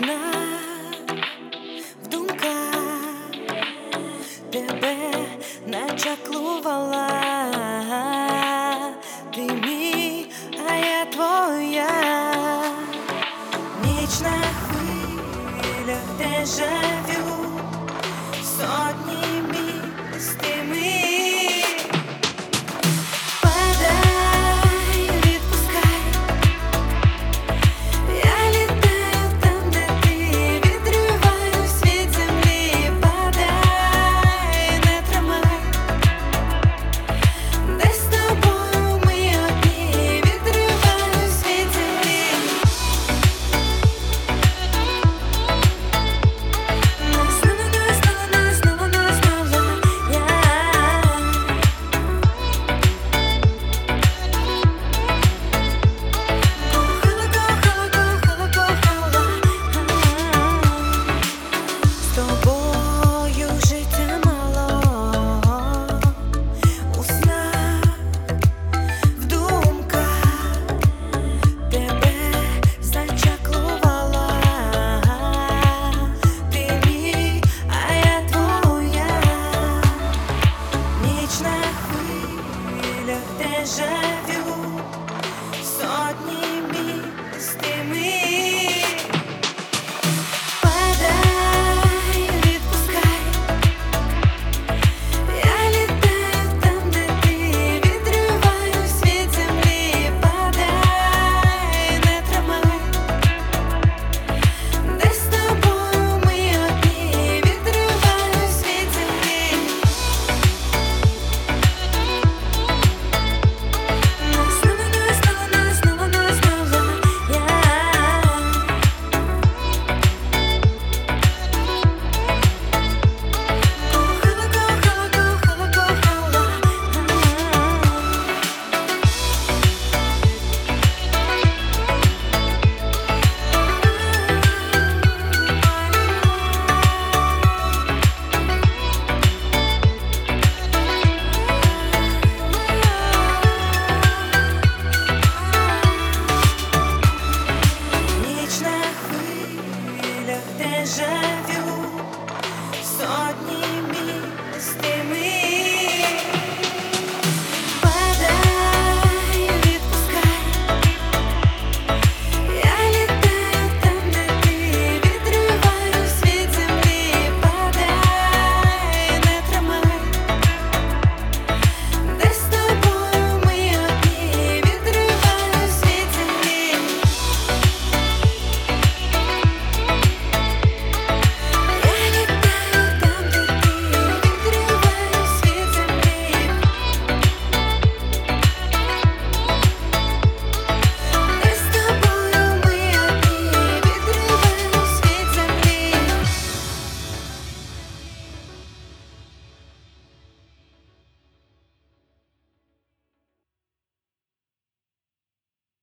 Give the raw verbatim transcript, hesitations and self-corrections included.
знав, в думках тебе начаклувала. Ти мій, а я твоя. Ніч на хвилях дежавю, сотні міст і ми. Дежавю, сотні міст і ми. Падай, відпускай, я літаю там, де ти, відриваюсь від землі. Падай, не тримай, де з тобою ми одні, відриваюсь від землі. Ніч на хвилях дежавю.